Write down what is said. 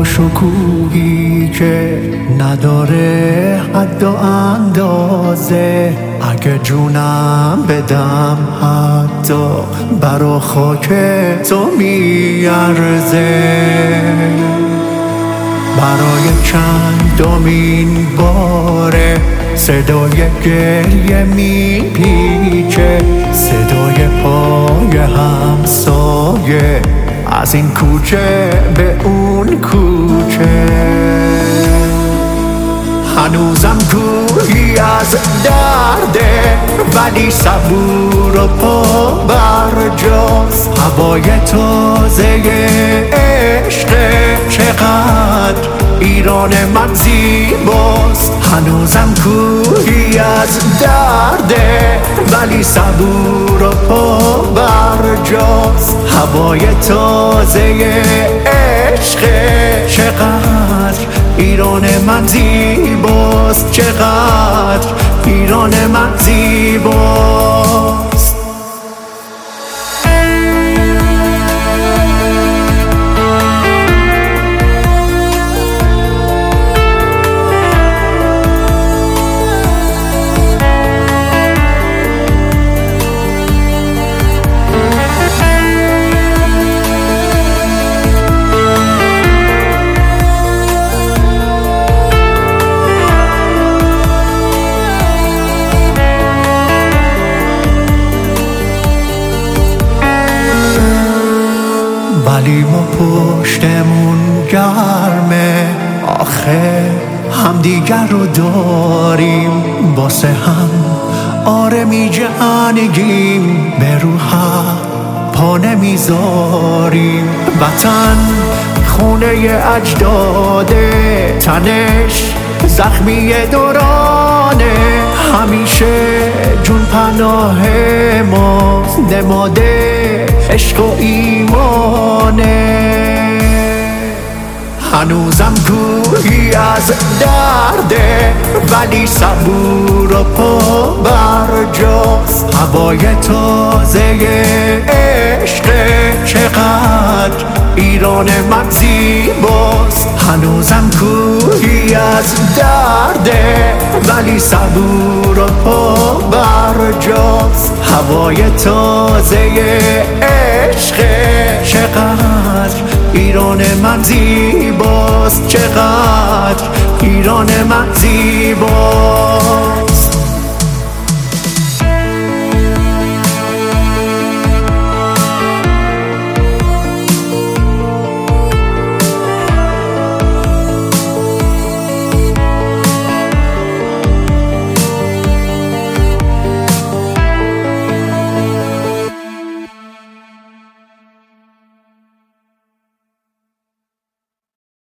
و شکوهی که نداره حد و اندازه. اگه جونم بدم حتی برا خاک تو میارزه. برای چندمین باره صدای گریه میپیچه، صدای پای همسایه از این کوچه به اون کوچه. هنوزم کوهی از درده ولی صبور و پا برجاست. هوای تازه عشق چقدر ایران من زیباست. هنوزم کوهی از درده ولی صبور و پا برجاست. هوای تازه عشق چقدر ایران من زیباست، چقدر ایران من زیباست. ولی ما پشتمون گرمه، آخه همدیگر رو داریم. واسه هم آره می جنگیم، به روح پا نمیذاریم. وطن خونه اجداده، تنش زخمی دورانه. همیشه جون پناه ما، نماده عشق و ایمانه. هنوزم کوهی از درده ولی صبور و پا برجاست. هوای تازه عشق چقدر ایران من زیباست. هنوزم کوهی از درده ولی صبور و پا برجاست. هوای تازه عشق چقدر ایران من زیباست، چقدر ایران من زیباست.